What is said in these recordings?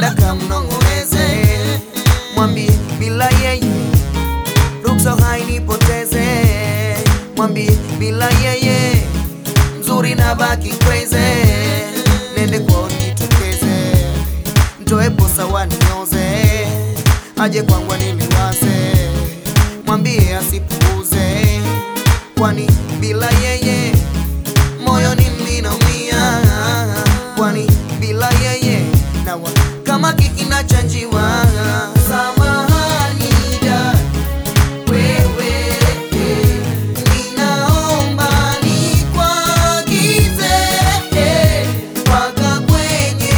nenda kamnong'oneze. Mwambie bila yeye ruksa hainipoteze. Mwambie bila yeye mzuri na baki crazy. Nende kwa nitokeze, mtoe posa wanioze, aje kwangu niliwaze. Mwambie asipuuze, kwani bila yeye moyoni ninaumia. Kwani bila yeye nawa kama kikina chanjiwa. Samahani dad, wewe ninaomba nikuagize mpaka kwenye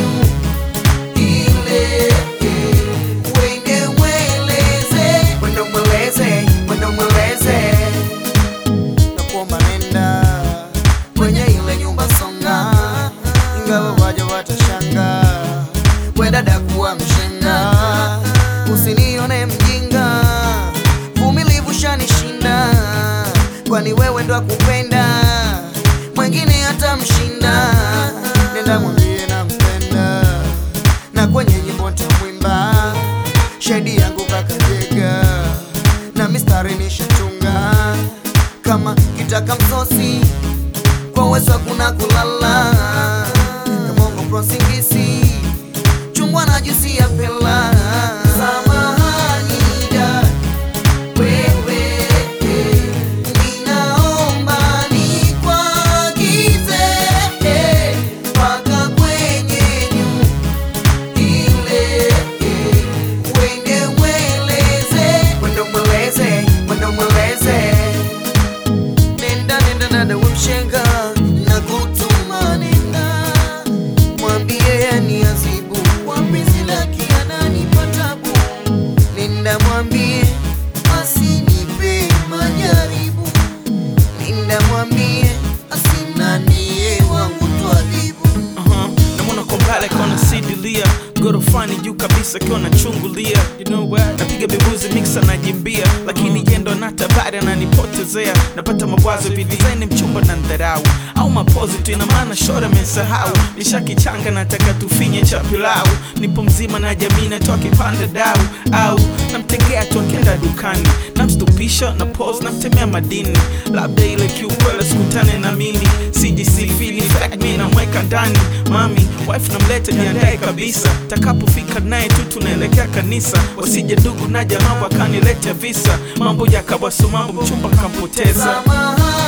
ile wende mweleze. Wende mweleze, wende mweleze. Nakuomba nenda kwenye ile nyumba songa, ingawa waja watashanga. We dada kuwa mshenga, usinione mjinga, vumilivu shanishinda. Kwani wewe ndo kupenda, mwengine hata mshinda. Nenda mwambie nampenda, na kwenye nyimbo nitamwimba. Shahidi yangu kakajega, na mistari nishatunga. Kama kitaka msosi, kwa uwezo hakuna kulala. Kamongo prosingisi, chungwa na juisi ya pela. Samahani dad, wewe ninaomba nikuagize mpaka kwenye ile wende mweleze. Wende mweleze, wende mweleze. Nenda nenda dada wamshenga, na kutuma nenda. Mwambie ni azibu, wapenzi laki ananipa tabu. Nenda mwambie asinipe majaribu. Nenda mwambie asinanie wangu tuadhibu. Namona kombale kona sidilia, goro fani juu kabisa kiona chungulia. You know what? Napiga bibuzi mixa na jimbia, lakini jendo na tabari ananipotezea. Napata mawazo hivi design mchumba na ndarau, au mapozi tu ina maana shora mensahau. Nishakichanga nataka tufinye cha pilau, nipo mzima na jamii natoa kipande dau. Au namtegea tu akienda dukani, namstupisha na pose namtemea madini. Labda ile kiukwele sikutane na mimi, CDC feeling fact me namweka ndani. Mami wife namleta jiandae kabisa, takapofika naye tu tunaelekea kanisa. Wasije ndugu na jamaa wakanileta visa, mambo yakawa so mambo mchumba kampoteza.